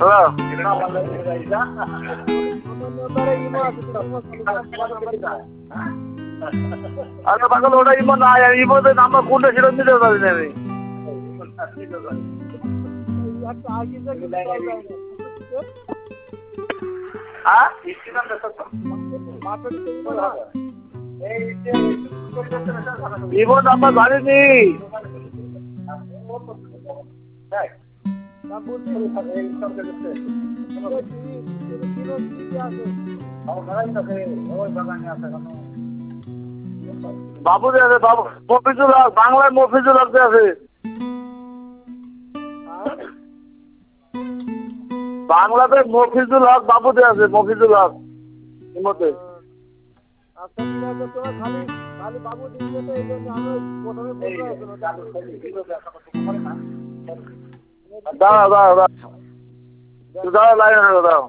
hello আরে পাগল ওটা ইমো না ইমোতে নাম্বার কোনটা সেটা দিতে পারি না আমি হ্যাঁ ইমো নাম্বার জানিনি বাবুদে আছে বাবু মফিজুল হক বাংলায় মফিজুল হক আছে বাংলাতে মফিজুল হক বাবুদে আছে মফিজুল হক ইমোতে দাঁড়াও দাঁড়াও দাঁড়াও লাইনে থাকো দাঁড়াও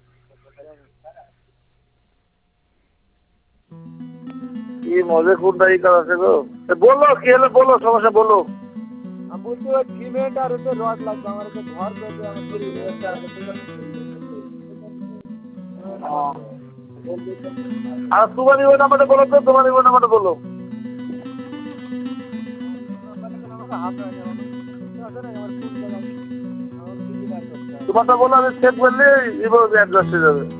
কি মজা কোনটা এই কাজ আছে গো বললো কি হলো বললো সমস্যা বললো আমি বলছি ওই সিমেন্ট আর হচ্ছে রড লাগবে আমার হচ্ছে ঘর পেতে আর তোমার ওই নাম্বারটা বলো তো তোমার ওই নাম্বারটা বলো তোমারটা বলো আমি চেক করলে অ্যাডজাস্ট হয়ে যাবে